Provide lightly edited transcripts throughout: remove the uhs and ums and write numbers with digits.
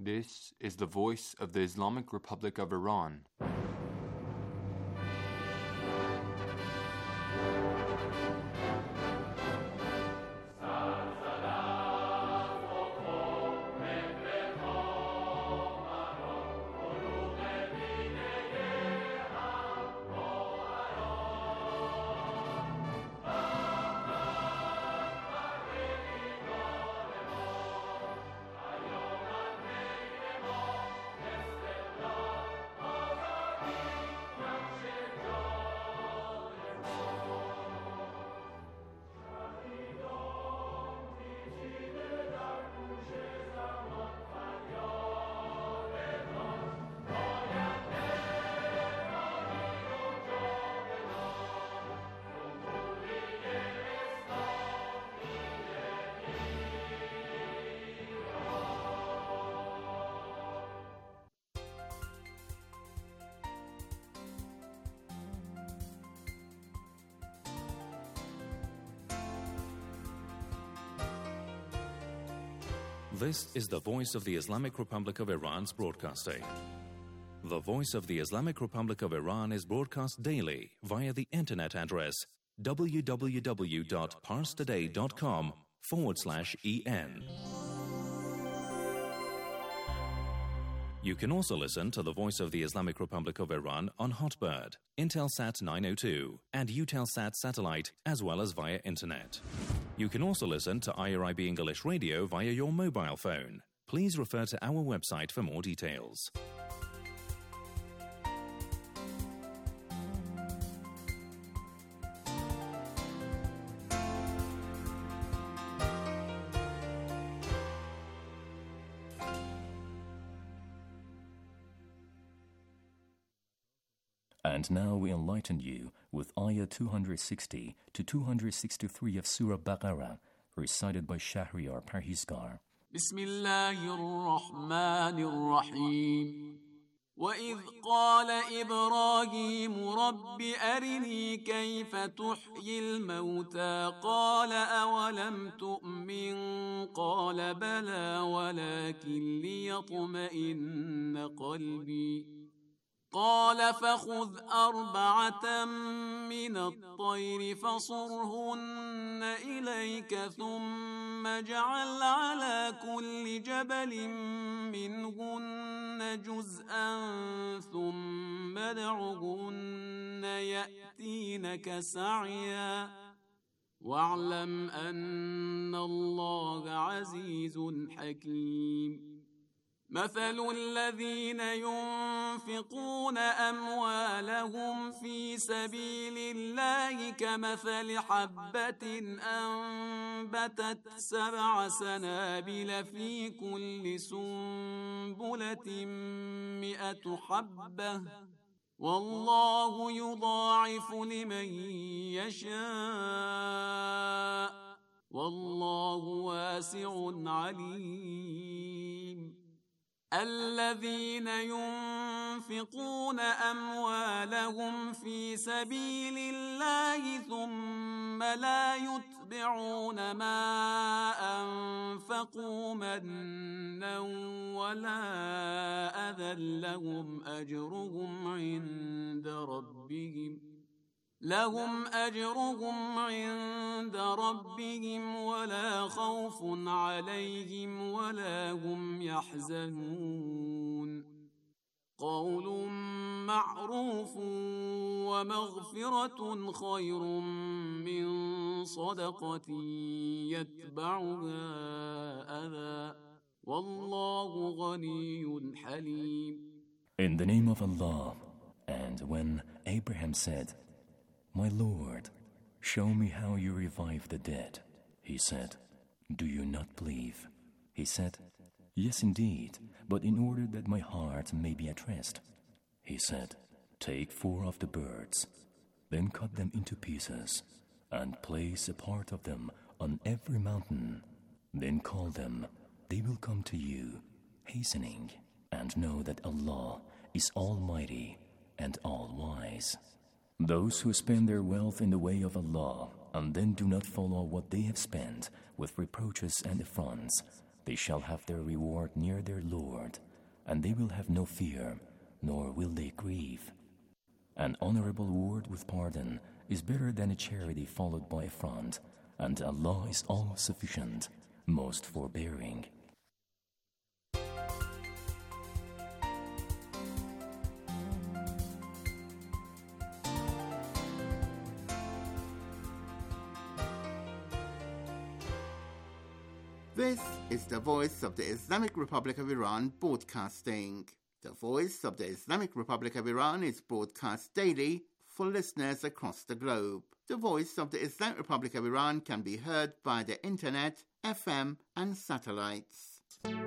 This is the voice of the Islamic Republic of Iran. This is the voice of the Islamic Republic of Iran's broadcasting. The voice of the Islamic Republic of Iran is broadcast daily via the internet address www.parstoday.com/en. You can also listen to the voice of the Islamic Republic of Iran on Hotbird, Intelsat 902, and Eutelsat satellite, as well as via internet. You can also listen to IRIB English Radio via your mobile phone. Please refer to our website for more details. And now we enlighten you with Ayah 260 to 263 of Surah Baqarah, recited by Shahriar Parhizgar. Bismillahir-Rahmanir-Rahim. وَإِذْ قَالَ إِبْرَاهِيمُ رَبِّ أَرِنِي كَيْفَ تُحْيِي الْمَوْتَى قَالَ أَوَلَمْ تُؤْمِنْ قَالَ بَلَى وَلَكِنْ لِيَطْمَئِنَّ قَلْبِي قال فخذ 4 من الطير فصرهن إليك ثم اجعل على كل جبل منهن جزءا ثم ادعهن يأتينك سعيا واعلم أن الله عزيز حكيم مثل الذين ينفقون أموالهم في سبيل الله كمثل حبة أنبتت 7 سنابل في كل سنبلة 100 حبة والله يضاعف لمن يشاء والله واسع عليم الذين ينفقون أموالهم في سبيل الله ثم لا يتبعون ما أنفقوا منا ولا أذى لهم أجرهم عند ربهم ولا خوف عليهم ولا هم يحزنون قول معروف ومغفرة خير من صدقة يتبعها أذى والله غني حليم. In the name of Allah, and when Abraham said, My Lord, show me how you revive the dead. He said, Do you not believe? He said, Yes, indeed, but in order that my heart may be at rest. He said, Take 4 of the birds, then cut them into pieces, and place a part of them on every mountain. Then call them, they will come to you, hastening, and know that Allah is Almighty and All-Wise. Those who spend their wealth in the way of Allah and then do not follow what they have spent with reproaches and affronts, They shall have their reward near their Lord, and they will have no fear, nor will they grieve. An honorable word with pardon is better than a charity followed by affront, and Allah is all-sufficient, most forbearing. This is the Voice of the Islamic Republic of Iran broadcasting. The Voice of the Islamic Republic of Iran is broadcast daily for listeners across the globe. The Voice of the Islamic Republic of Iran can be heard via the internet, FM and satellites.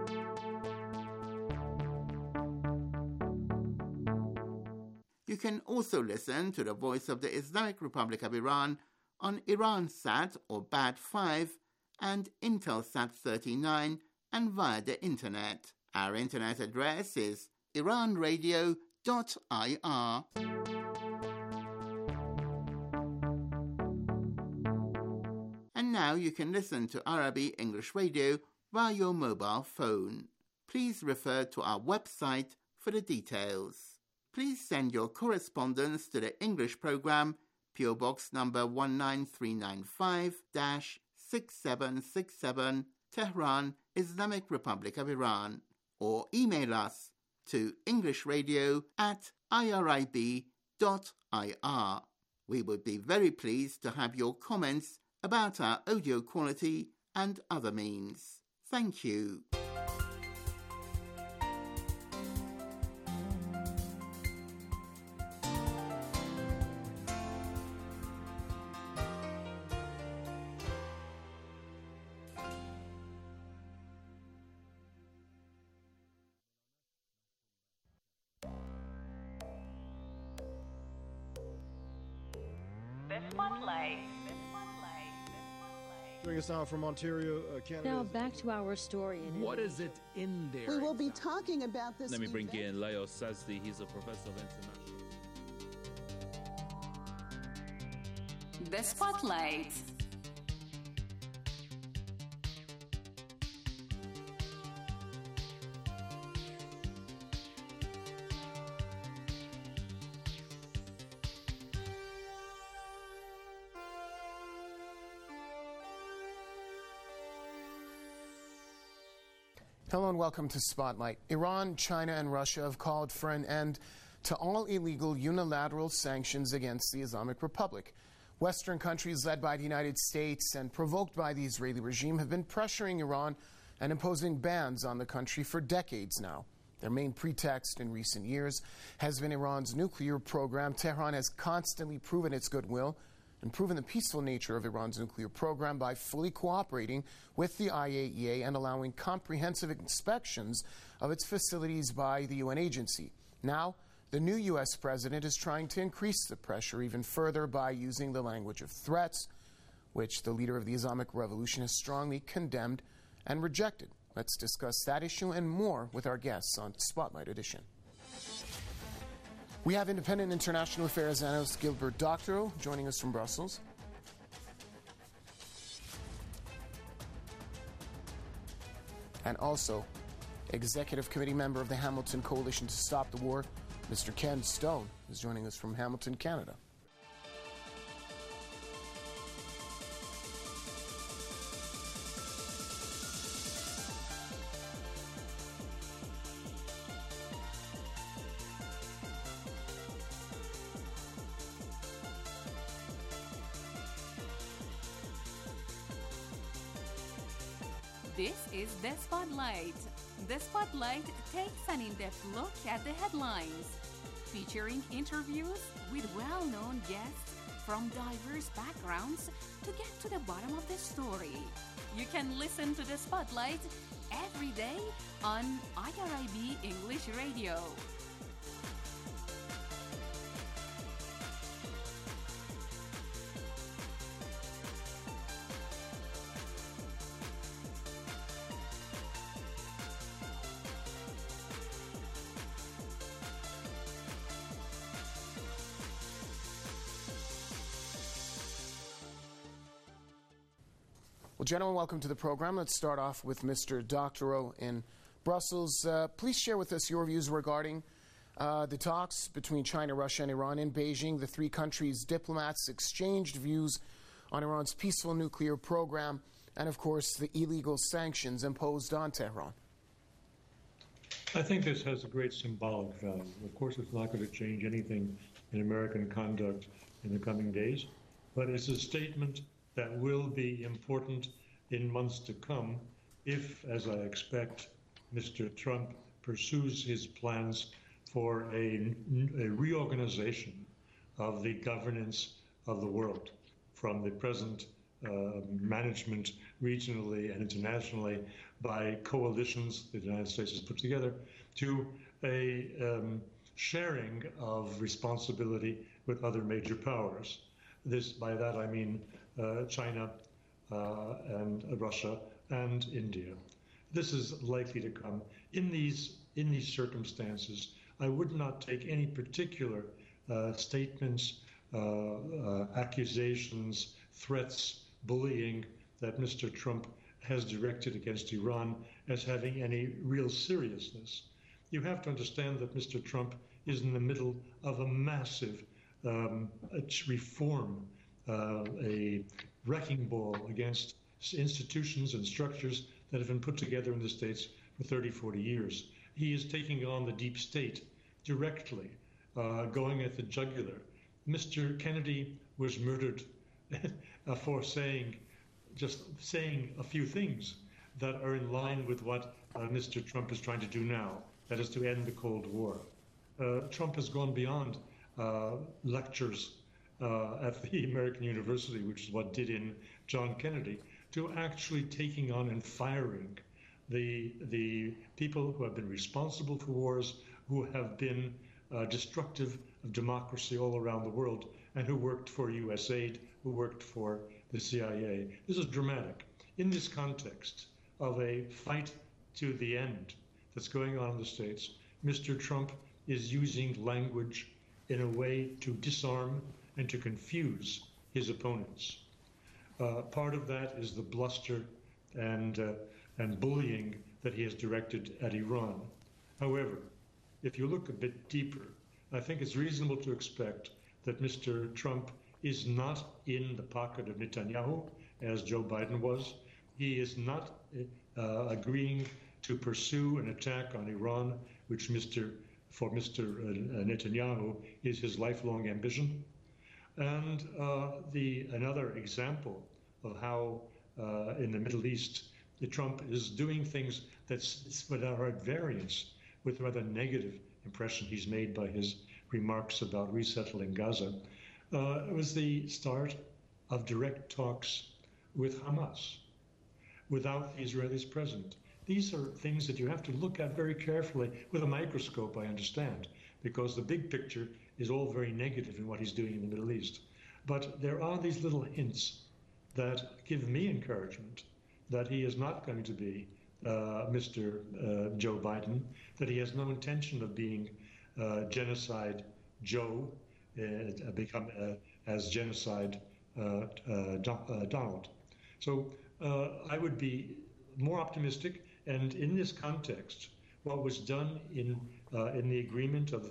You can also listen to the Voice of the Islamic Republic of Iran on Iransat or BAD5 and Intelsat 39 and via the internet. Our internet address is iranradio.ir. And now you can listen to Arabic English radio via your mobile phone. Please refer to our website for the details. Please send your correspondence to the English program, PO Box number 19395-6767, Tehran, Islamic Republic of Iran, or email us to englishradio@irib.ir. We would be very pleased to have your comments about our audio quality and other means. Thank you. Joining us now from Ontario, Canada. Now back to our story. What is it in there? We will be talking about this. Let me bring in Leo Sazdi. He's a professor of international. The Spotlight. Hello and welcome to Spotlight. Iran, China, and Russia have called for an end to all illegal unilateral sanctions against the Islamic Republic. Western countries led by the United States and provoked by the Israeli regime have been pressuring Iran and imposing bans on the country for decades now. Their main pretext in recent years has been Iran's nuclear program. Tehran has constantly proven its goodwill and proven the peaceful nature of Iran's nuclear program by fully cooperating with the IAEA and allowing comprehensive inspections of its facilities by the UN agency. Now, the new U.S. president is trying to increase the pressure even further by using the language of threats, which the leader of the Islamic Revolution has strongly condemned and rejected. Let's discuss that issue and more with our guests on Spotlight Edition. We have independent international affairs analyst Gilbert Doctorow joining us from Brussels. And also, Executive Committee member of the Hamilton Coalition to Stop the War, Mr. Ken Stone, is joining us from Hamilton, Canada. This is The Spotlight. The Spotlight takes an in-depth look at the headlines, featuring interviews with well-known guests from diverse backgrounds to get to the bottom of the story. You can listen to The Spotlight every day on IRIB English Radio. Well, gentlemen, welcome to the program. Let's start off with Mr. Doctorow in Brussels. Please share with us your views regarding the talks between China, Russia, and Iran in Beijing. The three countries' diplomats exchanged views on Iran's peaceful nuclear program and, of course, the illegal sanctions imposed on Tehran. I think this has a great symbolic value. Of course, it's not going to change anything in American conduct in the coming days, but it's a statement that will be important in months to come if, as I expect, Mr. Trump pursues his plans for a reorganization of the governance of the world from the present management regionally and internationally by coalitions the United States has put together to a sharing of responsibility with other major powers. By that I mean China and Russia and India. This is likely to come. In these circumstances, I would not take any particular statements, accusations, threats, bullying that Mr. Trump has directed against Iran as having any real seriousness. You have to understand that Mr. Trump is in the middle of a massive reform, a wrecking ball against institutions and structures that have been put together in the States for 30, 40 years. He is taking on the deep state directly, going at the jugular. Mr. Kennedy was murdered for saying a few things that are in line with what Mr. Trump is trying to do now, that is to end the Cold War. Trump has gone beyond lectures at the American University, which is what did in John Kennedy, to actually taking on and firing the people who have been responsible for wars, who have been destructive of democracy all around the world, and who worked for USAID, who worked for the CIA. This is dramatic. In this context of a fight to the end that's going on in the States, Mr. Trump is using language in a way to disarm and to confuse his opponents. Part of that is the bluster and bullying that he has directed at Iran. However, if you look a bit deeper, I think it's reasonable to expect that Mr. Trump is not in the pocket of Netanyahu, as Joe Biden was. He is not agreeing to pursue an attack on Iran, which for Mr. Netanyahu is his lifelong ambition. And another example of how in the Middle East, Trump is doing things that are at variance with the rather negative impression he's made by his remarks about resettling Gaza. It was the start of direct talks with Hamas without the Israelis present. These are things that you have to look at very carefully with a microscope, I understand, because the big picture is all very negative in what he's doing in the Middle East. But there are these little hints that give me encouragement that he is not going to be Mr. Joe Biden, that he has no intention of being genocide Joe, become as genocide Donald. So I would be more optimistic, and in this context, what was done in the agreement of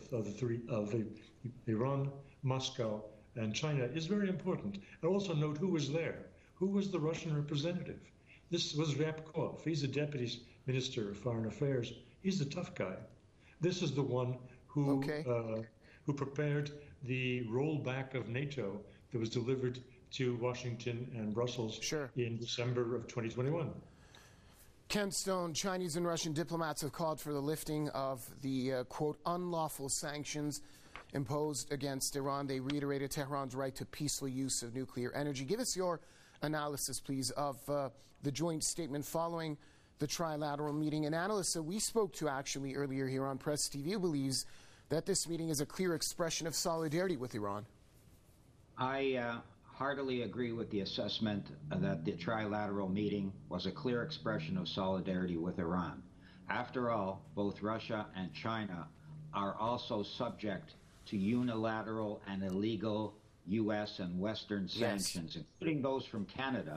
Iran, Moscow, and China is very important. And also note who was there. Who was the Russian representative? This was Ryabkov. He's the Deputy Minister of Foreign Affairs. He's the tough guy. This is the one who prepared the rollback of NATO that was delivered to Washington and Brussels in December of 2021. Ken Stone, Chinese and Russian diplomats have called for the lifting of the, quote, unlawful sanctions imposed against Iran. They reiterated Tehran's right to peaceful use of nuclear energy. Give us your analysis, please, of the joint statement following the trilateral meeting. An analyst that we spoke to actually earlier here on Press TV believes that this meeting is a clear expression of solidarity with Iran. I heartily agree with the assessment that the trilateral meeting was a clear expression of solidarity with Iran. After all, both Russia and China are also subject to unilateral and illegal U.S. and Western sanctions, including those from Canada,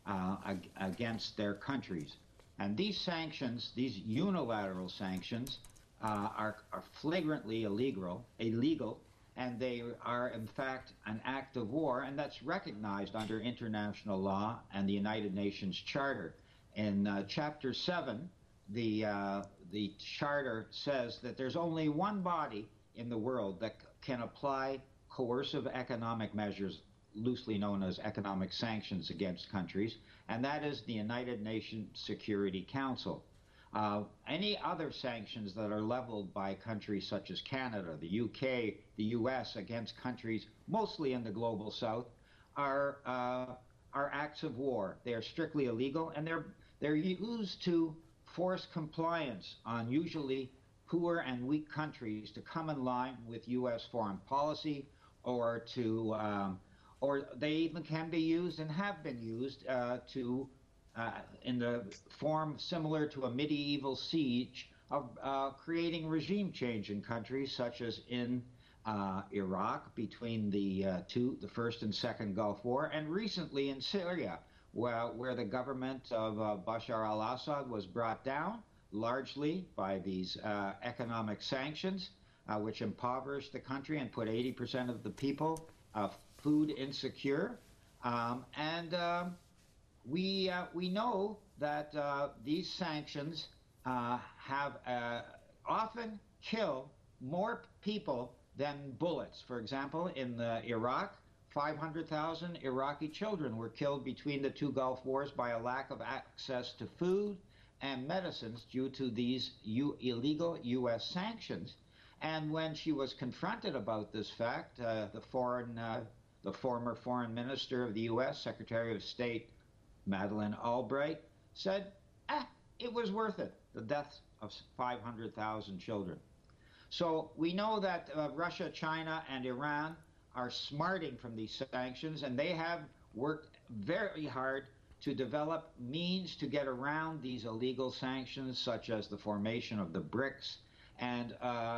against their countries. And these sanctions, these unilateral sanctions, are flagrantly illegal, and they are in fact an act of war, and that's recognized under international law and the United Nations Charter. In Chapter 7, the Charter says that there's only one body in the world that can apply coercive economic measures, loosely known as economic sanctions against countries, and that is the United Nations Security Council. Any other sanctions that are leveled by countries such as Canada, the UK, the US against countries mostly in the global south are acts of war. They are strictly illegal, and they're used to force compliance on usually poor and weak countries to come in line with US foreign policy, or to or they even can be used and have been used in the form similar to a medieval siege of creating regime change in countries such as in Iraq between the First and Second Gulf War, and recently in Syria, where the government of Bashar al-Assad was brought down largely by these economic sanctions, which impoverished the country and put 80% of the people food insecure. We know that these sanctions have often kill more people than bullets. For example, in Iraq, 500,000 Iraqi children were killed between the two Gulf Wars by a lack of access to food and medicines due to these illegal U.S. sanctions. And when she was confronted about this fact, the former foreign minister of the U.S., Secretary of State Madeleine Albright, said, it was worth it, the deaths of 500,000 children. So we know that Russia, China, and Iran are smarting from these sanctions, and they have worked very hard to develop means to get around these illegal sanctions, such as the formation of the BRICS and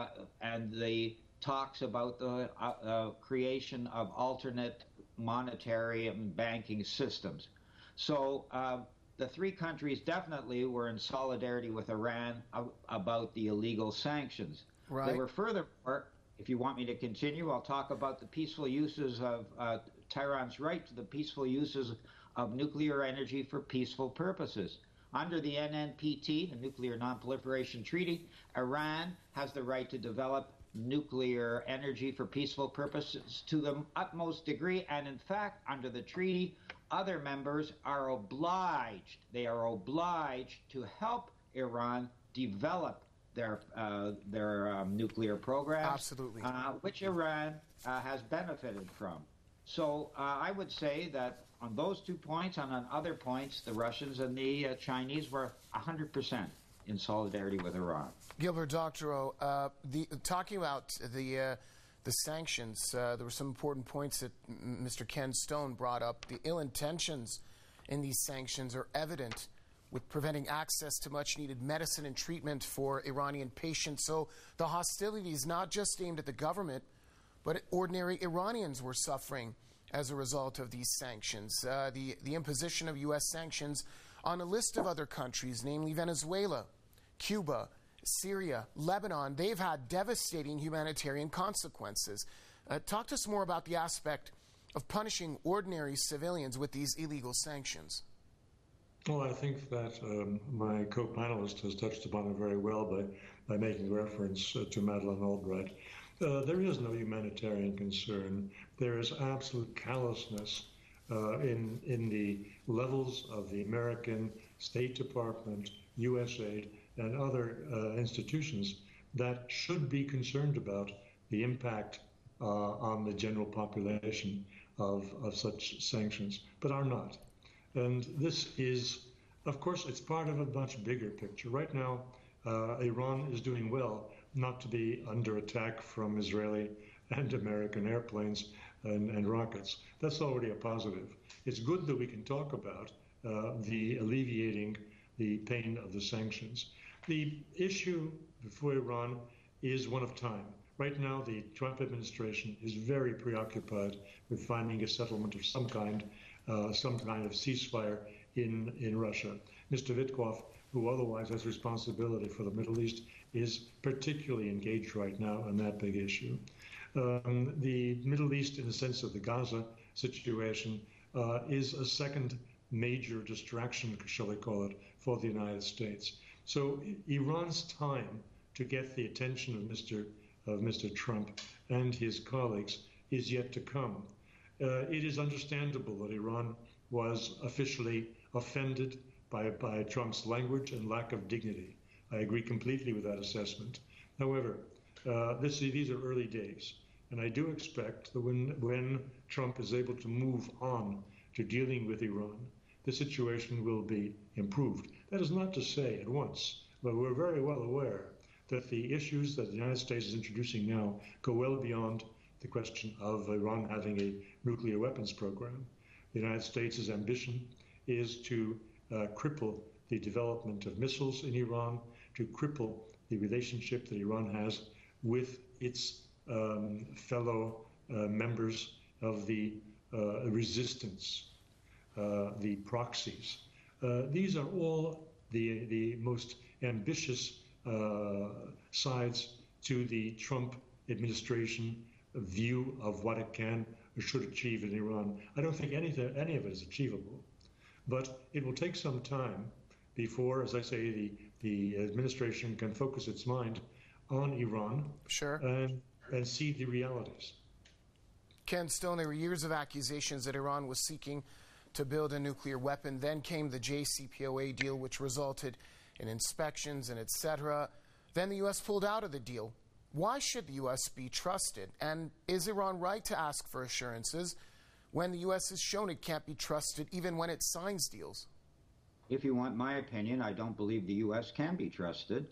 the talks about the creation of alternate monetary and banking systems. So the three countries definitely were in solidarity with Iran about the illegal sanctions. Right. They were furthermore, if you want me to continue, I'll talk about the peaceful uses of Tehran's right to the peaceful uses of nuclear energy for peaceful purposes. Under the NNPT, the Nuclear Non-Proliferation Treaty, Iran has the right to develop nuclear energy for peaceful purposes to the utmost degree, and in fact, under the treaty, other members are obliged to help Iran develop their nuclear programs, absolutely, which Iran has benefited from. So I would say that on those 2 points, and on other points, the Russians and the Chinese were 100% in solidarity with Iran. Gilbert Doctorow, talking about the sanctions, there were some important points that Mr. Ken Stone brought up. The ill intentions in these sanctions are evident, with preventing access to much-needed medicine and treatment for Iranian patients. So the hostility is not just aimed at the government, but ordinary Iranians were suffering as a result of these sanctions. The imposition of U.S. sanctions on a list of other countries, namely Venezuela, Cuba, Syria, Lebanon, they've had devastating humanitarian consequences. Talk to us more about the aspect of punishing ordinary civilians with these illegal sanctions. Well, I think that my co-panelist has touched upon it very well by making reference to Madeleine Albright. There is no humanitarian concern. There is absolute callousness in the levels of the American State Department, USAID, and other institutions that should be concerned about the impact on the general population of such sanctions, but are not. And this is, of course, it's part of a much bigger picture. Right now, Iran is doing well not to be under attack from Israeli and American airplanes and rockets. That's already a positive. It's good that we can talk about the alleviating the pain of the sanctions. The issue before Iran is one of time. Right now, the Trump administration is very preoccupied with finding a settlement of some kind of ceasefire in Russia. Mr. Witkoff, who otherwise has responsibility for the Middle East, is particularly engaged right now on that big issue. The Middle East, in the sense of the Gaza situation, is a second major distraction, shall we call it, for the United States. So Iran's time to get the attention of Mr. Trump and his colleagues is yet to come. It is understandable that Iran was officially offended by Trump's language and lack of dignity. I agree completely with that assessment. However, these are early days, and I do expect that when Trump is able to move on to dealing with Iran, the situation will be improved. That is not to say at once, but we're very well aware that the issues that the United States is introducing now go well beyond the question of Iran having a nuclear weapons program. The United States' ambition is to cripple the development of missiles in Iran, to cripple the relationship that Iran has with its fellow members of the resistance, the proxies. These are all the most ambitious sides to the Trump administration view of what it can or should achieve in Iran. I don't think any of it is achievable, but it will take some time before, as I say, the administration can focus its mind on Iran, sure, and see the realities. Ken Stone, there were years of accusations that Iran was seeking to build a nuclear weapon. Then came the JCPOA deal, which resulted in inspections and etc. Then the U.S. pulled out of the deal. Why should the U.S. be trusted? And is Iran right to ask for assurances when the U.S. has shown it can't be trusted even when it signs deals? If you want my opinion, I don't believe the U.S. can be trusted.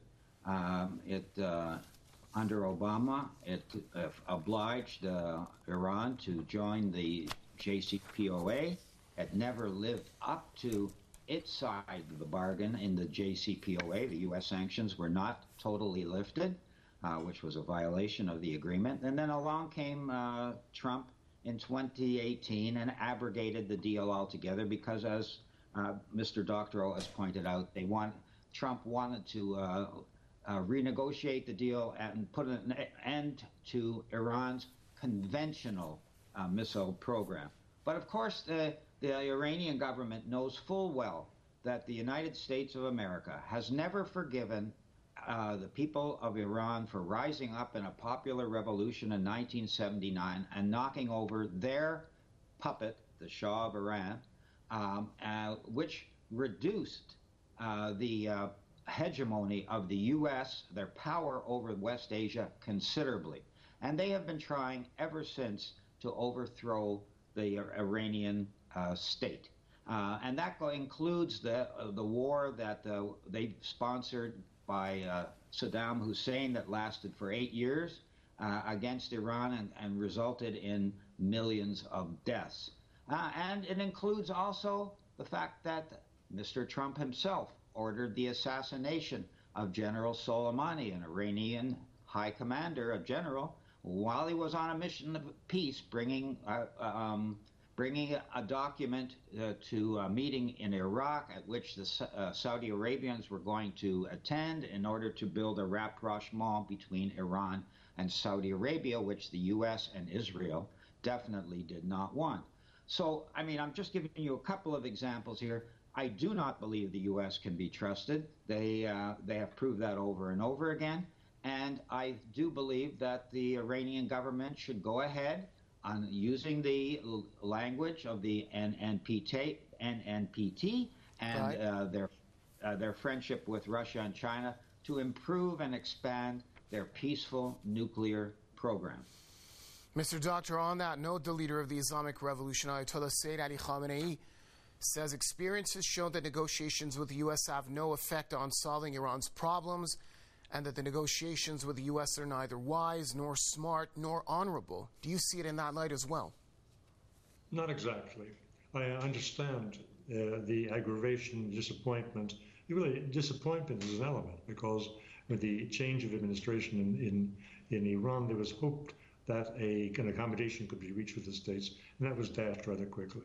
Under Obama, it obliged Iran to join the JCPOA. It never lived up to its side of the bargain in the JCPOA. The U.S. sanctions were not totally lifted, which was a violation of the agreement. And then along came Trump in 2018 and abrogated the deal altogether because, as Mr. Doctorow has pointed out, Trump wanted to renegotiate the deal and put an end to Iran's conventional missile program. But of course, the Iranian government knows full well that the United States of America has never forgiven the people of Iran for rising up in a popular revolution in 1979 and knocking over their puppet, the Shah of Iran, which reduced the hegemony of the U.S., their power over West Asia, considerably. And they have been trying ever since to overthrow the Iranian state. And that includes the war that they sponsored by Saddam Hussein that lasted for 8 years against Iran and resulted in millions of deaths. And it includes also the fact that Mr. Trump himself ordered the assassination of General Soleimani, an Iranian high commander, a general, while he was on a mission of peace, bringing a document to a meeting in Iraq at which the Saudi Arabians were going to attend in order to build a rapprochement between Iran and Saudi Arabia, which the U.S. and Israel definitely did not want. So, I mean, I'm just giving you a couple of examples here. I do not believe the U.S. can be trusted. They have proved that over and over again. And I do believe that the Iranian government should go ahead on using the language of the NNPT and their friendship with Russia and China to improve and expand their peaceful nuclear program. Mr. Doctor, on that note, the leader of the Islamic Revolution, Ayatollah Sayyid Ali Khamenei, says experience has shown that negotiations with the U.S. have no effect on solving Iran's problems and that the negotiations with the U.S. are neither wise nor smart nor honorable. Do you see it in that light as well? Not exactly. I understand the aggravation, disappointment. Really, disappointment is an element because with the change of administration in Iran, there was hope that an accommodation could be reached with the states, and that was dashed rather quickly.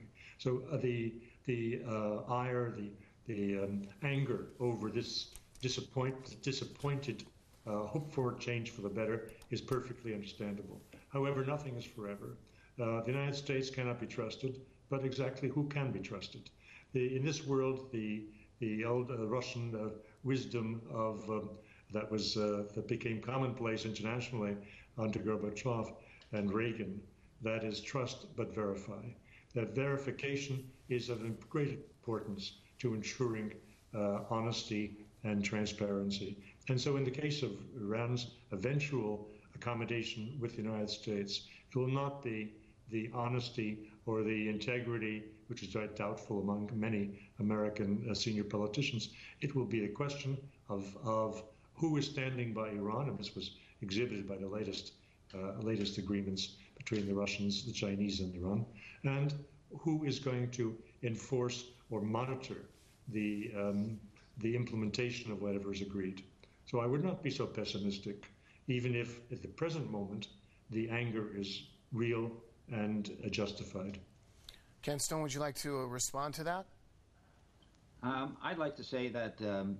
So the ire, the anger over this disappointed hope for change for the better is perfectly understandable. However, nothing is forever. The United States cannot be trusted, but exactly who can be trusted? In this world, the old Russian wisdom of that became commonplace internationally under Gorbachev and Reagan, that is trust but verify. That verification is of great importance to ensuring honesty and transparency. And so in the case of Iran's eventual accommodation with the United States, it will not be the honesty or the integrity, which is doubtful among many American senior politicians. It will be a question of who is standing by Iran, and this was exhibited by the latest agreements between the Russians, the Chinese, and Iran, and who is going to enforce or monitor the implementation of whatever is agreed. So I would not be so pessimistic, even if at the present moment the anger is real and justified. Ken Stone, would you like to respond to that? I'd like to say that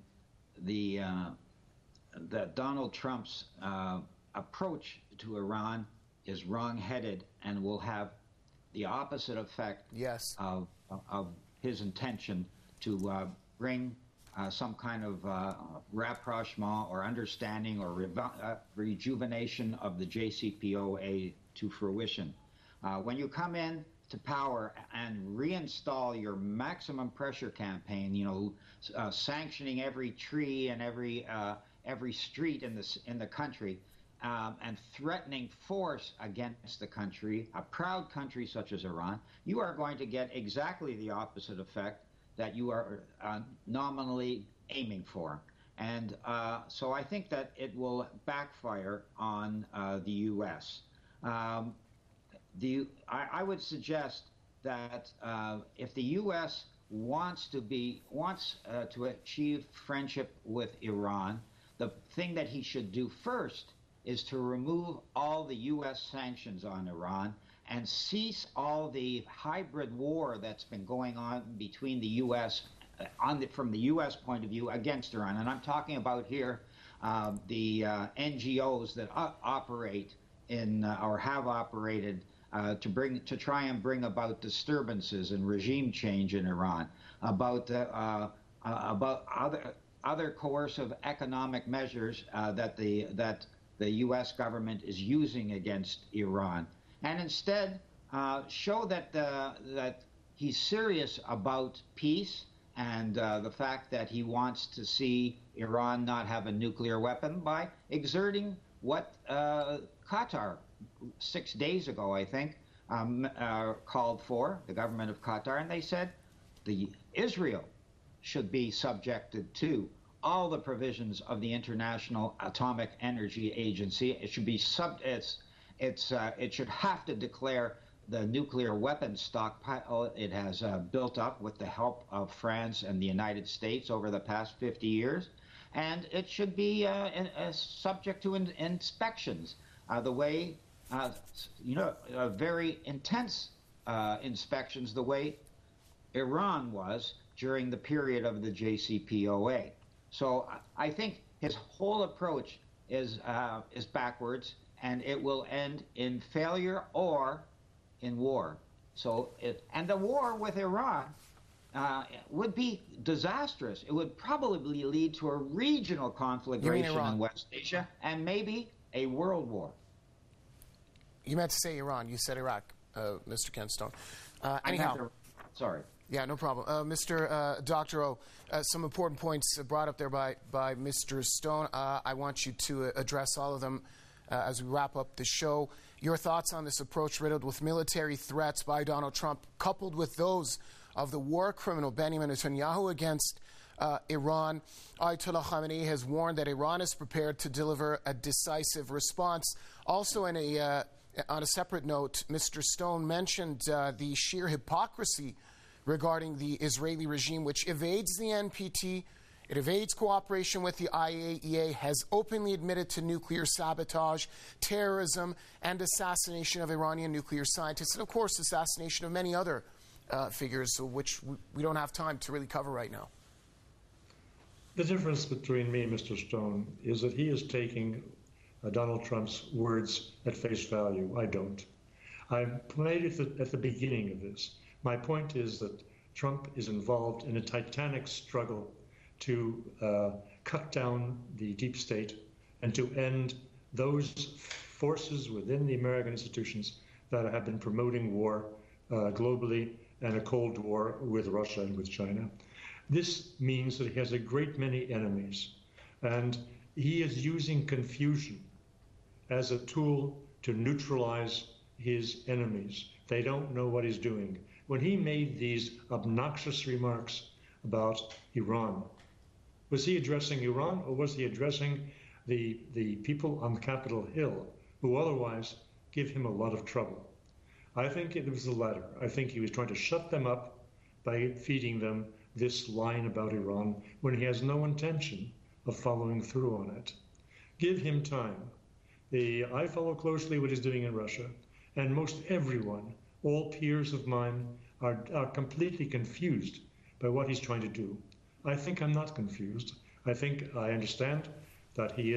that Donald Trump's approach to Iran is wrong-headed and will have the opposite effect of his intention to bring some kind of rapprochement or understanding or rejuvenation of the JCPOA to fruition. When you come in to power and reinstall your maximum pressure campaign, sanctioning every tree and every street in the country, and threatening force against the country, a proud country such as Iran, you are going to get exactly the opposite effect that you are nominally aiming for. And so I think that it will backfire on the U.S. I would suggest that if the U.S. wants to achieve friendship with Iran, the thing that he should do first is to remove all the U.S. sanctions on Iran and cease all the hybrid war that's been going on between the U.S. From the U.S. point of view against Iran. And I'm talking about here the NGOs that operate in or have operated to try and bring about disturbances and regime change in Iran, about other coercive economic measures that the U.S. government is using against Iran, and instead show that he's serious about peace and the fact that he wants to see Iran not have a nuclear weapon by exerting what Qatar 6 days ago, I think, called for, the government of Qatar, and they said Israel should be subjected to all the provisions of the International Atomic Energy Agency. It should be it should have to declare the nuclear weapons stockpile it has built up with the help of France and the United States over the past 50 years, and it should be subject to inspections. The way very intense inspections, the way Iran was during the period of the JCPOA. So I think his whole approach is backwards, and it will end in failure or in war. So and the war with Iran would be disastrous. It would probably lead to a regional conflagration in West Asia and maybe a world war. You meant to say Iran. You said Iraq, Mr. Ken Stone. Anyhow. Sorry. Yeah, no problem. Mr. Dr. O, some important points brought up there by Mr. Stone. I want you to address all of them as we wrap up the show. Your thoughts on this approach riddled with military threats by Donald Trump, coupled with those of the war criminal Benjamin Netanyahu against Iran. Ayatollah Khamenei has warned that Iran is prepared to deliver a decisive response. Also, on a separate note, Mr. Stone mentioned the sheer hypocrisy regarding the Israeli regime, which evades the NPT, it evades cooperation with the IAEA, has openly admitted to nuclear sabotage, terrorism, and assassination of Iranian nuclear scientists, and of course assassination of many other figures, which we don't have time to really cover right now. The difference between me and Mr. Stone is that he is taking Donald Trump's words at face value. I don't. I made it at the beginning of this. My point is that Trump is involved in a titanic struggle to cut down the deep state and to end those forces within the American institutions that have been promoting war globally and a Cold War with Russia and with China. This means that he has a great many enemies, and he is using confusion as a tool to neutralize his enemies. They don't know what he's doing. When he made these obnoxious remarks about Iran, was he addressing Iran, or was he addressing the people on Capitol Hill who otherwise give him a lot of trouble? I think it was the latter. I think he was trying to shut them up by feeding them this line about Iran when he has no intention of following through on it. Give him time. I follow closely what he's doing in Russia, and most everyone, all peers of mine, are completely confused by what he's trying to do. I think I'm not confused. I think I understand that he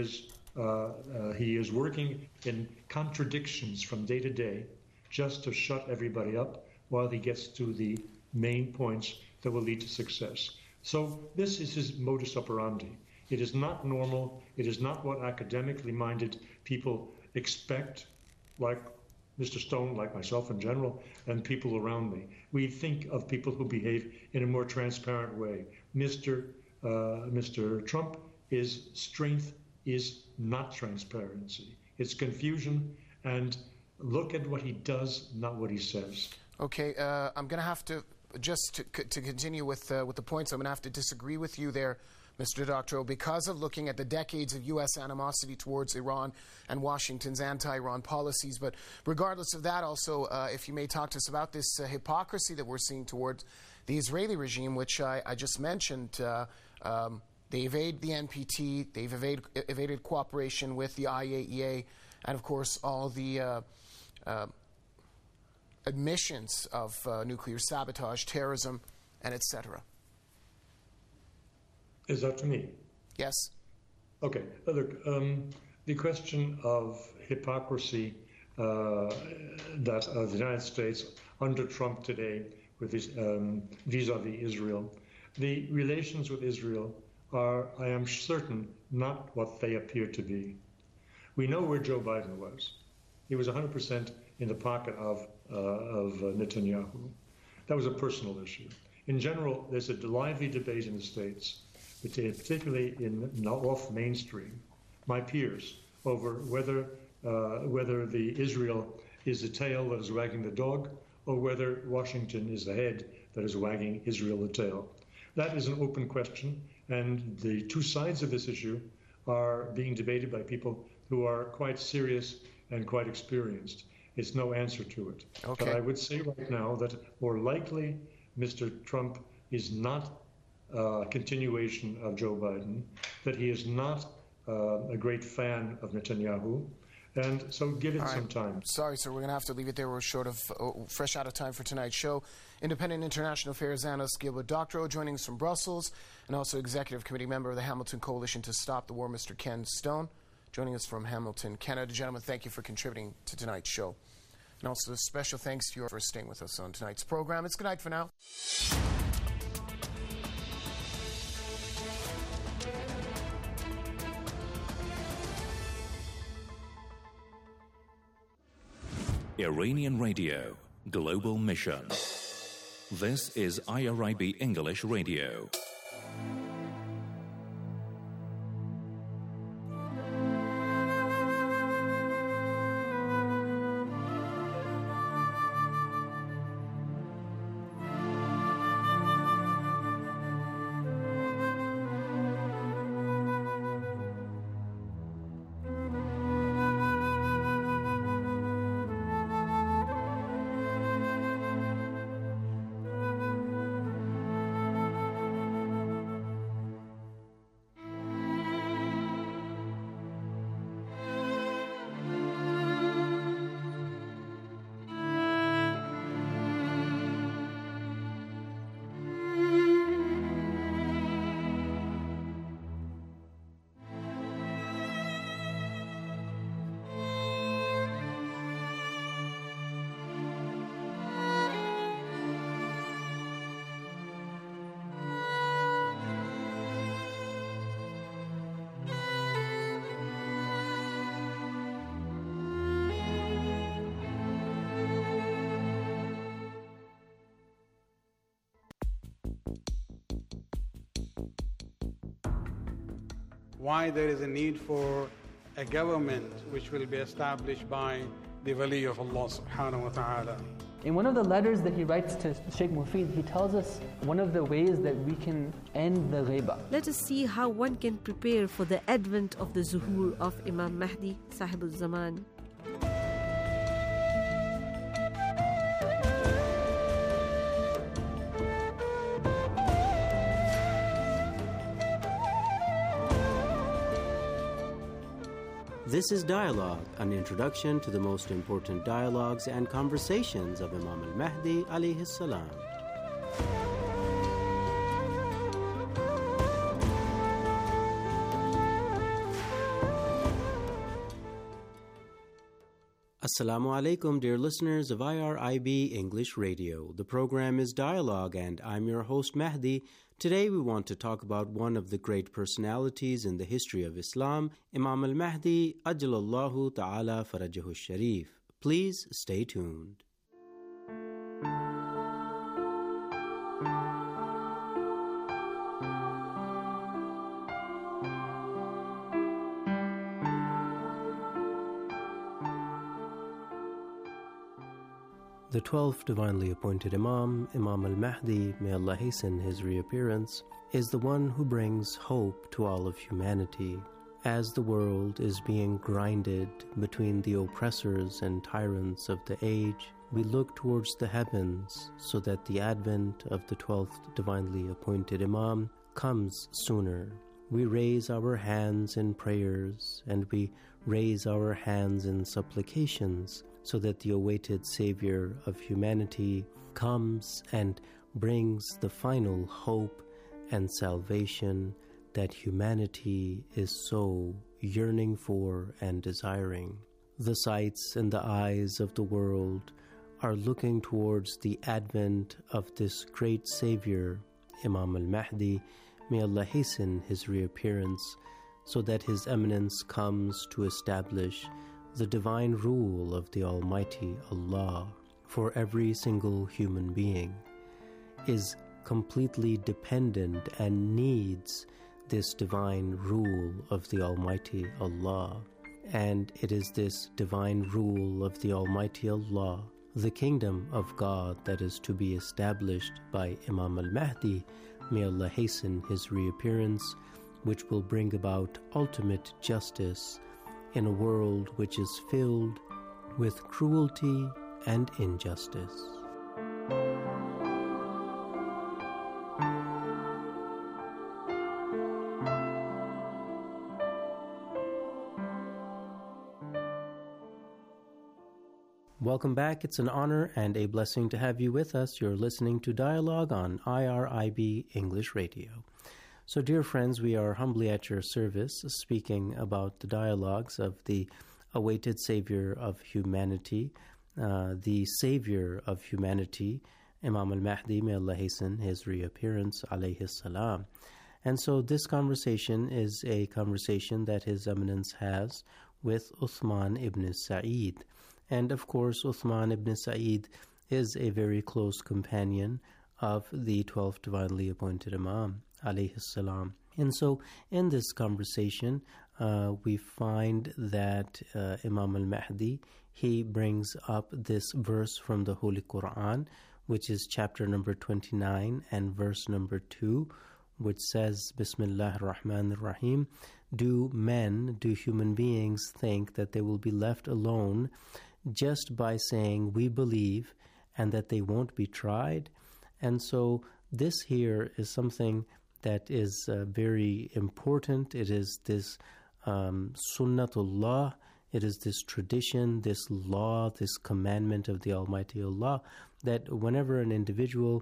is working in contradictions from day to day just to shut everybody up while he gets to the main points that will lead to success. So this is his modus operandi. It is not normal. It is not what academically minded people expect, like Mr. Stone, like myself in general, and people around me. We think of people who behave in a more transparent way. Mr. Trump, his strength is not transparency. It's confusion, and look at what he does, not what he says. Okay, I'm going to have to, just to continue with the points, I'm going to have to disagree with you there, Mr. Doctorow, because of looking at the decades of U.S. animosity towards Iran and Washington's anti-Iran policies. But regardless of that, also, if you may talk to us about this hypocrisy that we're seeing towards the Israeli regime, which I just mentioned. They evade the NPT, they've evaded cooperation with the IAEA, and of course all the admissions of nuclear sabotage, terrorism, and etc. Is that to me? Yes. Okay. Look, the question of hypocrisy that the United States under Trump today with his vis-a-vis Israel, the relations with Israel are, I am certain, not what they appear to be. We know where Joe Biden was. He was 100% in the pocket of Netanyahu. That was a personal issue. In general, there's a lively debate in the States, particularly off mainstream, my peers, over whether the Israel is the tail that is wagging the dog, or whether Washington is the head that is wagging Israel the tail. That is an open question, and the two sides of this issue are being debated by people who are quite serious and quite experienced. It's no answer to it. Okay. But I would say right now that more likely Mr. Trump is not a continuation of Joe Biden, that he is not a great fan of Netanyahu, and so give it some time. Sorry, sir, we're going to have to leave it there. We're short of, fresh out of time for tonight's show. Independent International Affairs analyst Gilbert Doctorow joining us from Brussels, and also Executive Committee member of the Hamilton Coalition to Stop the War, Mr. Ken Stone, joining us from Hamilton, Canada. Gentlemen, thank you for contributing to tonight's show. And also a special thanks to you for staying with us on tonight's program. It's good night for now. Iranian Radio, Global Mission. This is IRIB English Radio. why there is a need for a government which will be established by the Wali of Allah subhanahu wa ta'ala. In one of the letters that he writes to Sheikh Mufid, he tells us one of the ways that we can end the ghaiba. Let us see how one can prepare for the advent of the zuhur of Imam Mahdi, Sahib al-Zaman. This is Dialogue, an introduction to the most important dialogues and conversations of Imam al-Mahdi alayhi salam. Assalamu alaikum, dear listeners of IRIB English Radio. The program is Dialogue, and I'm your host Mahdi. Today we want to talk about one of the great personalities in the history of Islam, Imam al-Mahdi, Ajjalallahu Ta'ala Farajahu Sharif. Please stay tuned. The 12th divinely appointed Imam, Imam al-Mahdi, may Allah hasten his reappearance, is the one who brings hope to all of humanity. As the world is being grinded between the oppressors and tyrants of the age, we look towards the heavens so that the advent of the 12th divinely appointed Imam comes sooner. We raise our hands in prayers and we raise our hands in supplications so that the awaited Savior of humanity comes and brings the final hope and salvation that humanity is so yearning for and desiring. The sights and the eyes of the world are looking towards the advent of this great Savior, Imam al-Mahdi. May Allah hasten his reappearance so that His Eminence comes to establish the divine rule of the Almighty Allah for every single human being is completely dependent and needs this divine rule of the Almighty Allah. And it is this divine rule of the Almighty Allah, the kingdom of God that is to be established by Imam al-Mahdi, may Allah hasten his reappearance, which will bring about ultimate justice in a world which is filled with cruelty and injustice. Welcome back. It's an honor and a blessing to have you with us. You're listening to Dialogue on IRIB English Radio. So, dear friends, we are humbly at your service, speaking about the dialogues of the awaited Savior of humanity, the Savior of humanity, Imam al-Mahdi, may Allah hasten his reappearance, alayhi salam. And so this conversation is a conversation that His Eminence has with Uthman ibn Sa'id. And of course, Uthman ibn Sa'id is a very close companion of the 12th divinely appointed Imam, alayhi salam. And so in this conversation, we find that Imam al-Mahdi, he brings up this verse from the Holy Quran, which is chapter number 29 and verse number 2, which says, Bismillahir Rahmanir Rahim, do human beings think that they will be left alone just by saying we believe and that they won't be tried? And so this here is something that is very important. It is this sunnatullah, it is this tradition, this law, this commandment of the Almighty Allah, that whenever an individual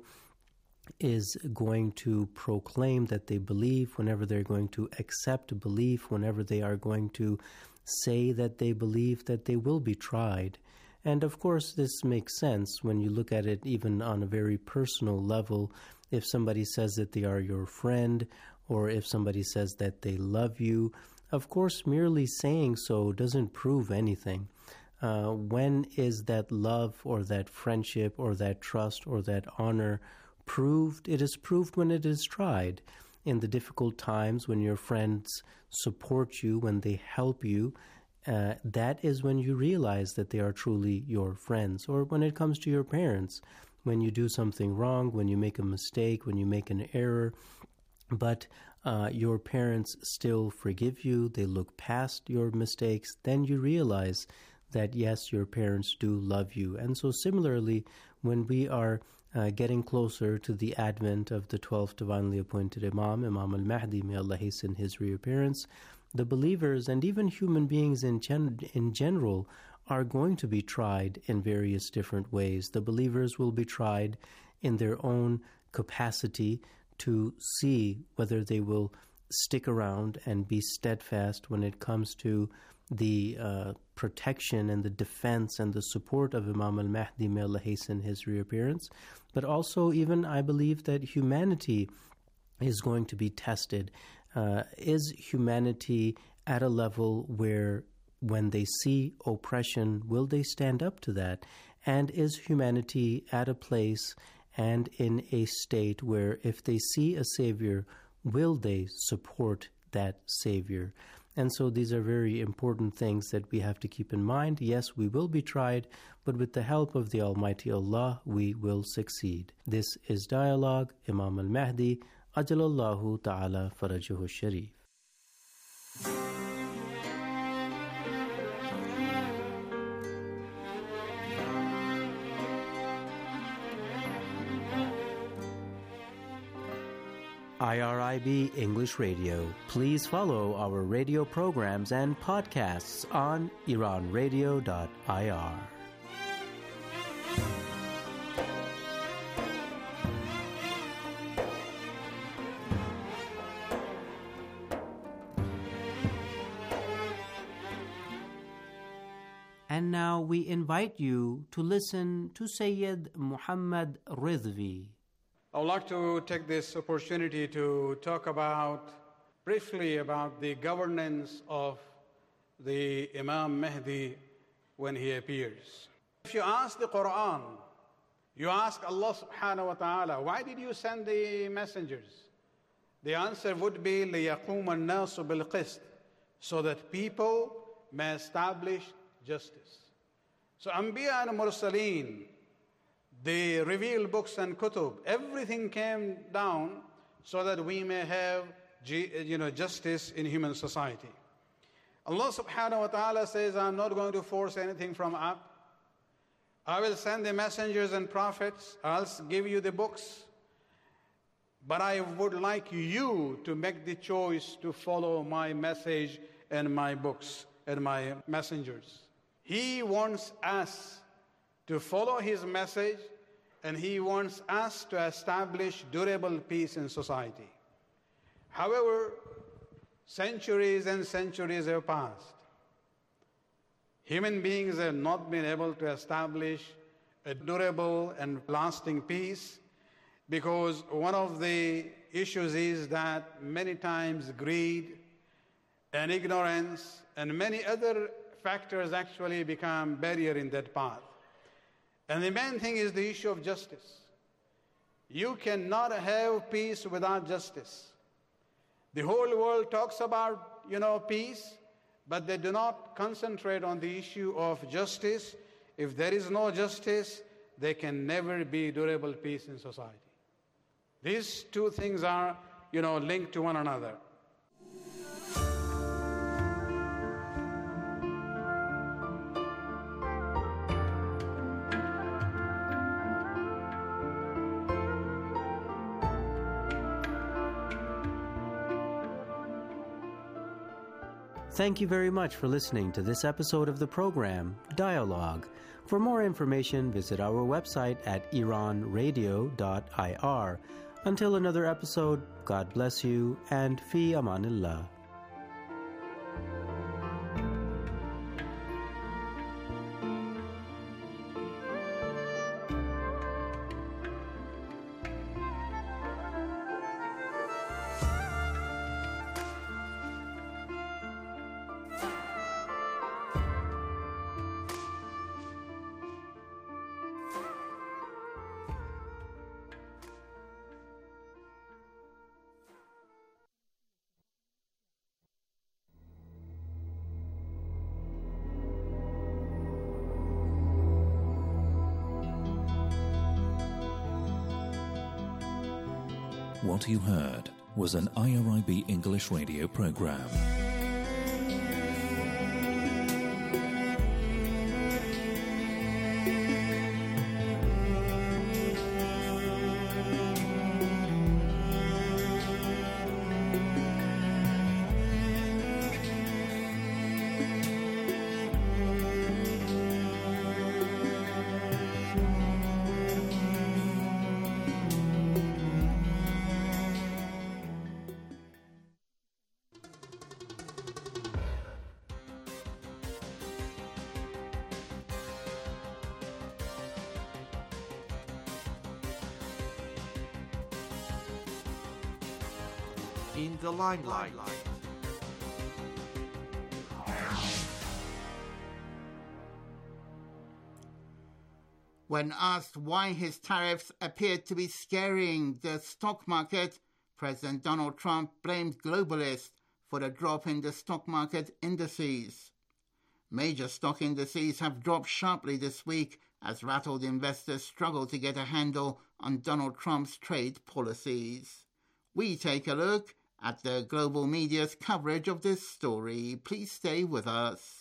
is going to proclaim that they believe, whenever they're going to accept belief, whenever they are going to say that they believe, that they will be tried. And of course, this makes sense when you look at it even on a very personal level. If somebody says that they are your friend, or if somebody says that they love you, of course, merely saying so doesn't prove anything. When is that love or that friendship or that trust or that honor proved? It is proved when it is tried. in the difficult times, when your friends support you, when they help you, that is when you realize that they are truly your friends. Or when it comes to your parents, when you do something wrong, when you make a mistake, when you make an error, but your parents still forgive you, they look past your mistakes, then you realize that yes, your parents do love you. And so similarly, when we are getting closer to the advent of the 12th divinely appointed Imam al-Mahdi, may Allah hasten his reappearance, the believers and even human beings in general are going to be tried in various different ways. The believers will be tried in their own capacity to see whether they will stick around and be steadfast when it comes to the protection and the defense and the support of Imam al-Mahdi, may Allah hasten his reappearance. But also, even I believe that humanity is going to be tested. Is humanity at a level where when they see oppression, will they stand up to that? And is humanity at a place and in a state where if they see a savior, will they support that savior? And so these are very important things that we have to keep in mind. Yes, we will be tried, but with the help of the Almighty Allah, we will succeed. This is Dialogue, Imam al-Mahdi, Ajalallahu Ta'ala Farajuhu Sharif. IRIB English Radio. Please follow our radio programs and podcasts on iranradio.ir. And now we invite you to listen to Sayyid Muhammad Ridvi. I would like to take this opportunity to talk briefly about the governance of the Imam Mahdi when he appears. If you ask the Quran, you ask Allah subhanahu wa ta'ala, why did you send the messengers? The answer would be, لِيَقُومَ النَّاسُ بِالْقِسْطِ, so that people may establish justice. So Anbiya and Mursaleen, the revealed books and kutub, everything came down so that we may have justice in human society. Allah subhanahu wa ta'ala says, I'm not going to force anything from up. I will send the messengers and prophets, I'll give you the books, but I would like you to make the choice to follow my message and my books and my messengers. He wants us to follow his message, and he wants us to establish durable peace in society. However, centuries and centuries have passed. Human beings have not been able to establish a durable and lasting peace because one of the issues is that many times greed and ignorance and many other factors actually become barrier in that path. And the main thing is the issue of justice. You cannot have peace without justice. The whole world talks about, peace, but they do not concentrate on the issue of justice. If there is no justice, there can never be durable peace in society. These two things are, linked to one another. Thank you very much for listening to this episode of the program, Dialogue. For more information, visit our website at iranradio.ir. Until another episode, God bless you and fi amanillah. What you heard was an IRIB English radio program. In the limelight. When asked why his tariffs appeared to be scaring the stock market, President Donald Trump blamed globalists for the drop in the stock market indices. Major stock indices have dropped sharply this week as rattled investors struggle to get a handle on Donald Trump's trade policies. We take a look at the global media's coverage of this story. Please stay with us.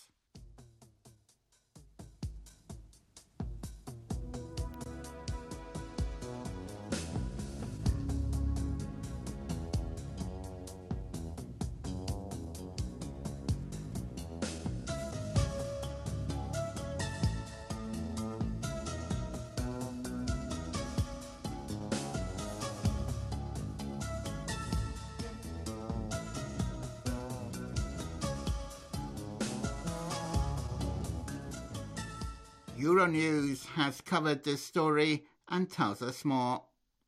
Euronews has covered this story and tells us more.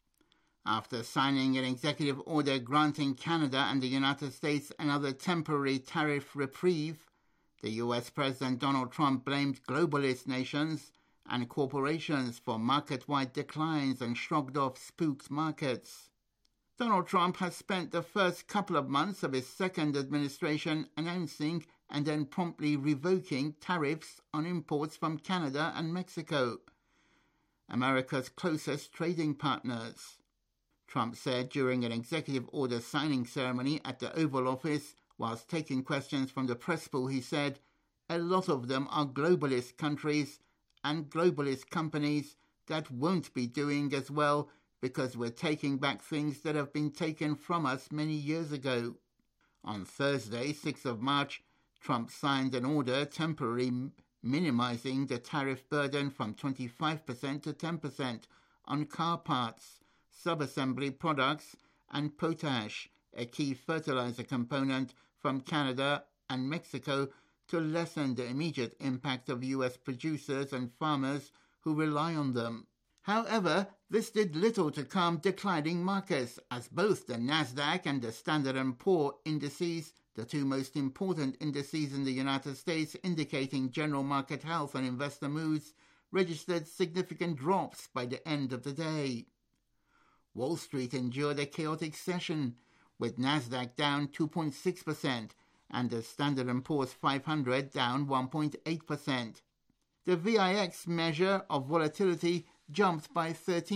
After signing an executive order granting Canada and the United States another temporary tariff reprieve, the US President Donald Trump blamed globalist nations and corporations for market-wide declines and shrugged off spooked markets. Donald Trump has spent the first couple of months of his second administration announcing and then promptly revoking tariffs on imports from Canada and Mexico, America's closest trading partners. Trump said during an executive order signing ceremony at the Oval Office, whilst taking questions from the press pool, he said, "A lot of them are globalist countries and globalist companies that won't be doing as well because we're taking back things that have been taken from us many years ago." On Thursday, 6th of March, Trump signed an order temporarily minimizing the tariff burden from 25% to 10% on car parts, sub-assembly products, and potash, a key fertilizer component from Canada and Mexico, to lessen the immediate impact of U.S. producers and farmers who rely on them. However, this did little to calm declining markets, as both the Nasdaq and the Standard & Poor's indices, the two most important indices in the United States indicating general market health and investor moods, registered significant drops by the end of the day. Wall Street endured a chaotic session, with Nasdaq down 2.6% and the Standard & Poor's 500 down 1.8%. The VIX measure of volatility jumped by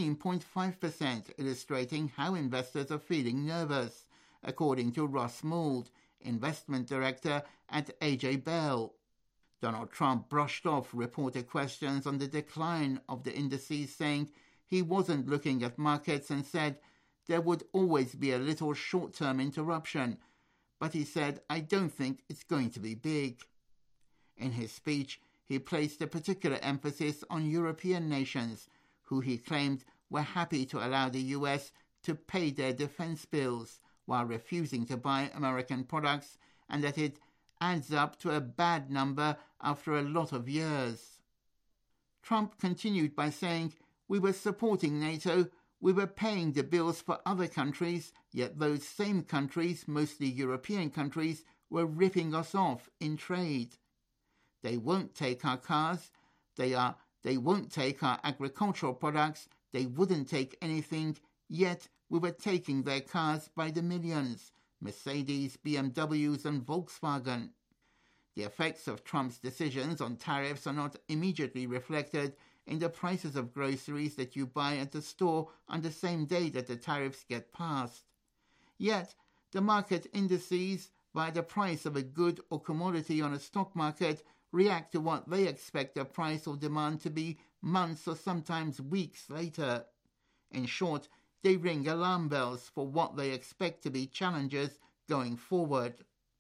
13.5%, illustrating how investors are feeling nervous, according to Ross Mould, investment director at AJ Bell. Donald Trump brushed off reporter questions on the decline of the indices, saying he wasn't looking at markets and said there would always be a little short-term interruption, but he said, "I don't think it's going to be big." In his speech, he placed a particular emphasis on European nations, who he claimed were happy to allow the US to pay their defense bills while refusing to buy American products, and that it adds up to a bad number after a lot of years. Trump continued by saying, "We were supporting NATO, we were paying the bills for other countries, yet those same countries, mostly European countries, were ripping us off in trade. They won't take our cars, they won't take our agricultural products, they wouldn't take anything, yet we were taking their cars by the millions, Mercedes, BMWs and Volkswagen." The effects of Trump's decisions on tariffs are not immediately reflected in the prices of groceries that you buy at the store on the same day that the tariffs get passed. Yet, the market indices by the price of a good or commodity on a stock market react to what they expect the price or demand to be months or sometimes weeks later. In short, they ring alarm bells for what they expect to be challenges going forward.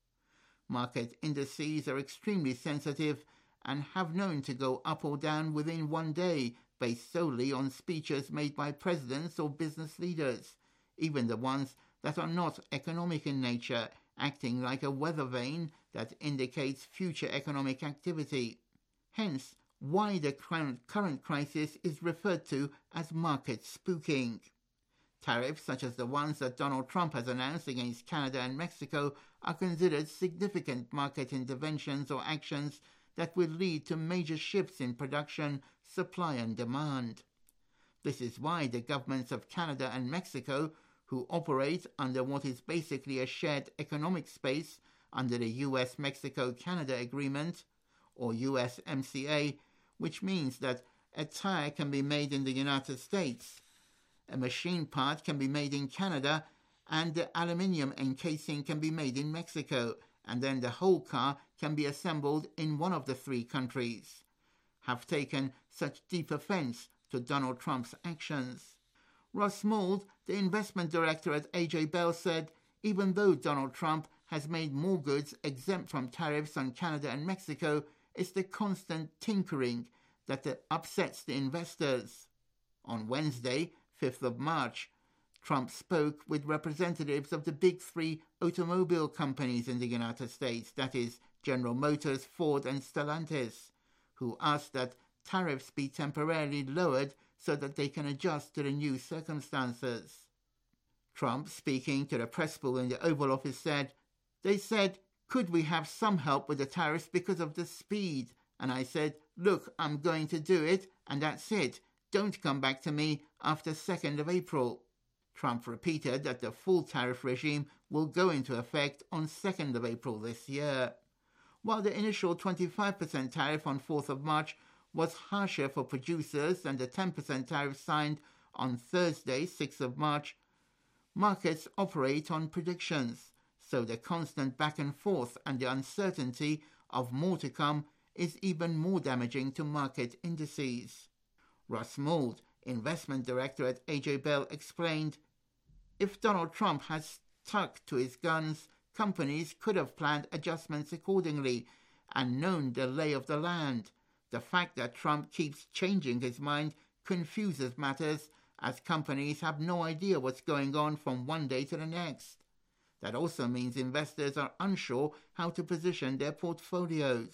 Market indices are extremely sensitive and have known to go up or down within one day based solely on speeches made by presidents or business leaders, even the ones that are not economic in nature, acting like a weather vane that indicates future economic activity. Hence, why the current crisis is referred to as market spooking. Tariffs such as the ones that Donald Trump has announced against Canada and Mexico are considered significant market interventions or actions that will lead to major shifts in production, supply and demand. This is why the governments of Canada and Mexico, who operate under what is basically a shared economic space under the US-Mexico-Canada Agreement, or USMCA, which means that a tire can be made in the United States, a machine part can be made in Canada, and the aluminium encasing can be made in Mexico, and then the whole car can be assembled in one of the three countries, have taken such deep offence to Donald Trump's actions. Ross Mould, the investment director at AJ Bell, said even though Donald Trump has made more goods exempt from tariffs on Canada and Mexico, it's the constant tinkering that upsets the investors. On Wednesday, 5th of March, Trump spoke with representatives of the big three automobile companies in the United States, that is, General Motors, Ford and Stellantis, who asked that tariffs be temporarily lowered so that they can adjust to the new circumstances. Trump, speaking to the press pool in the Oval Office, said, "They said, could we have some help with the tariffs because of the speed? And I said, look, I'm going to do it, and that's it. Don't come back to me after 2nd of April. Trump repeated that the full tariff regime will go into effect on 2nd of April this year. While the initial 25% tariff on 4th of March was harsher for producers than the 10% tariff signed on Thursday, 6th of March, markets operate on predictions, so the constant back and forth and the uncertainty of more to come is even more damaging to market indices. Ross Mould, investment director at AJ Bell, explained, if Donald Trump has stuck to his guns, companies could have planned adjustments accordingly and known the lay of the land. The fact that Trump keeps changing his mind confuses matters, as companies have no idea what's going on from one day to the next. That also means investors are unsure how to position their portfolios.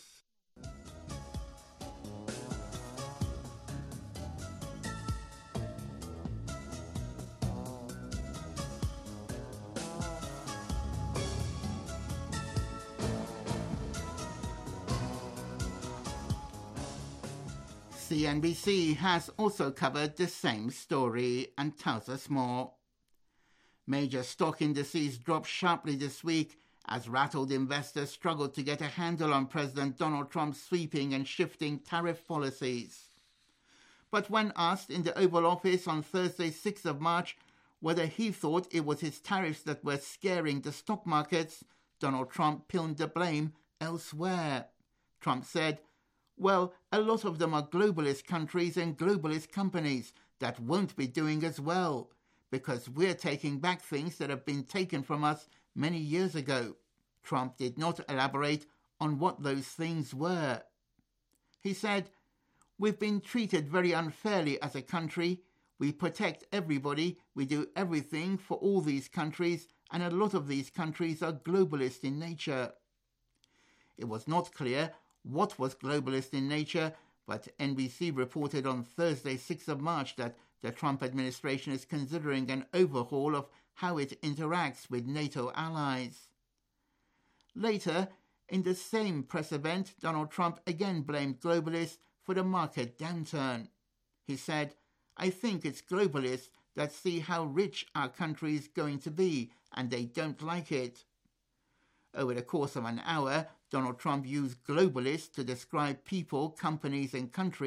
CNBC has also covered the same story and tells us more. Major stock indices dropped sharply this week as rattled investors struggled to get a handle on President Donald Trump's sweeping and shifting tariff policies. But when asked in the Oval Office on Thursday, 6th of March, whether he thought it was his tariffs that were scaring the stock markets, Donald Trump pinned the blame elsewhere. Trump said, well, a lot of them are globalist countries and globalist companies that won't be doing as well, because we're taking back things that have been taken from us many years ago. Trump did not elaborate on what those things were. He said, we've been treated very unfairly as a country. We protect everybody. We do everything for all these countries, and a lot of these countries are globalist in nature. It was not clear what was globalist in nature, but NBC reported on Thursday, 6th of March, that the Trump administration is considering an overhaul of how it interacts with NATO allies. Later, in the same press event, Donald Trump again blamed globalists for the market downturn. He said, I think it's globalists that see how rich our country is going to be, and they don't like it. Over the course of an hour, Donald Trump used globalists to describe people, companies and countries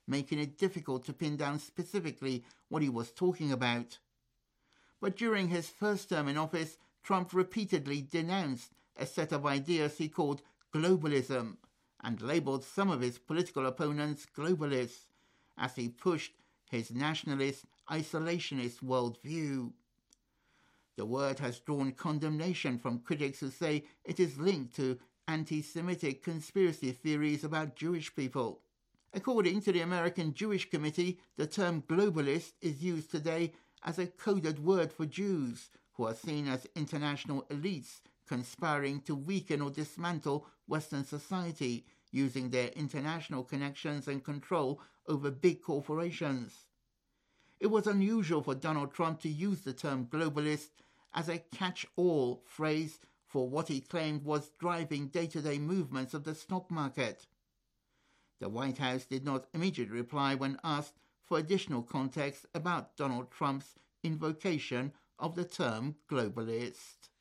making it difficult to pin down specifically what he was talking about. But during his first term in office, Trump repeatedly denounced a set of ideas he called globalism and labelled some of his political opponents globalists as he pushed his nationalist, isolationist worldview. The word has drawn condemnation from critics who say it is linked to anti-Semitic conspiracy theories about Jewish people. According to the American Jewish Committee, the term globalist is used today as a coded word for Jews, who are seen as international elites conspiring to weaken or dismantle Western society using their international connections and control over big corporations. It was unusual for Donald Trump to use the term globalist as a catch-all phrase for what he claimed was driving day-to-day movements of the stock market. The White House did not immediately reply when asked for additional context about Donald Trump's invocation of the term globalist.